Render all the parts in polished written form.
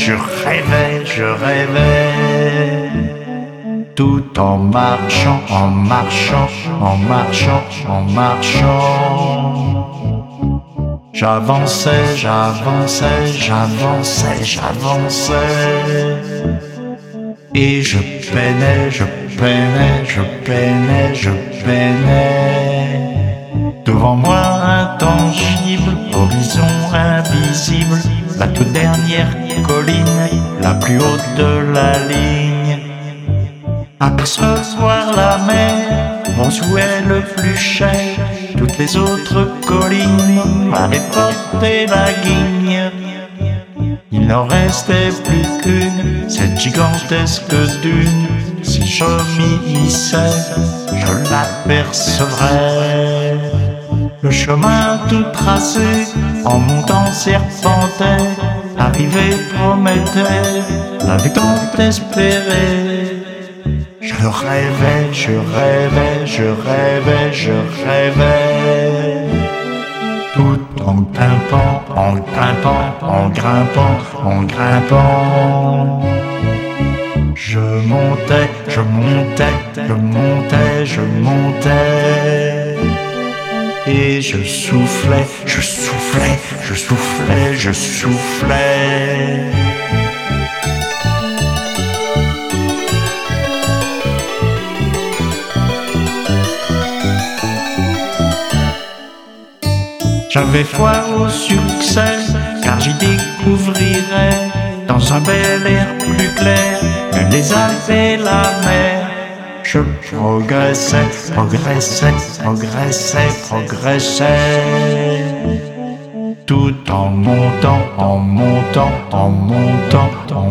je rêvais, tout en marchant, en marchant, en marchant, en marchant. J'avançais, j'avançais, j'avançais, j'avançais. Et je peinais, je peinais, je peinais, je peinais. Devant moi intangible, horizon invisible, la toute dernière colline, la plus haute de la ligne. Apercevoir la mer, mon souhait le plus cher. Toutes les autres collines m'avaient porté la guigne. Il n'en restait plus qu'une, cette gigantesque dune. Si je m'y hissais, je l'apercevrais. Le chemin tout tracé, en montant serpentait. Arrivé promettait, la vue tant espérée. Je rêvais, je rêvais, je rêvais, je rêvais. Tout en grimpant, en grimpant, en grimpant, en grimpant. Je montais, je montais, je montais, je montais. Et je soufflais, je soufflais, je soufflais, je soufflais. J'avais foi au succès, car j'y découvrirais, dans un bel air plus clair, même les Alpes et la mer. Je progressais, progressais, progressais, progressais, tout en montant, en montant, en montant, en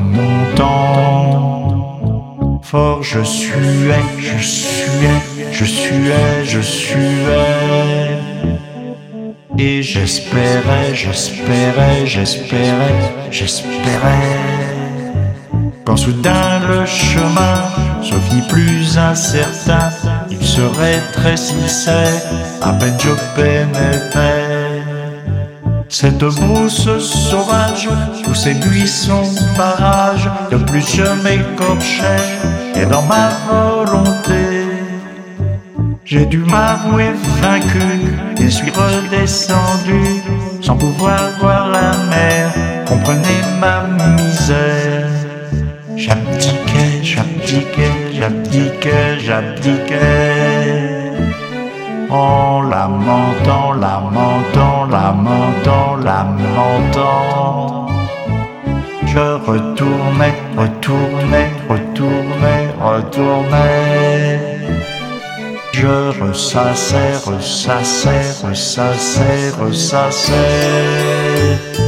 montant. Fort je suais, je suais, je suais, je suais. Et j'espérais, j'espérais, j'espérais, j'espérais. Quand soudain le chemin se fit plus incertain, il se rétrécissait, à peine je pénétrais. Cette brousse sauvage, tous ces buissons barrages, de plus je m'écorchais, et dans ma volonté, j'ai dû m'avouer vaincu et suis redescendu sans pouvoir voir la mer. Comprenez ma misère. J'abdiquais, j'abdiquais, j'abdiquais, j'abdiquais. En lamentant, lamentant, lamentant, lamentant. Je retournais, retournais, retournais, retournais. Je ressassais, ressassais, ressassais, ressassais.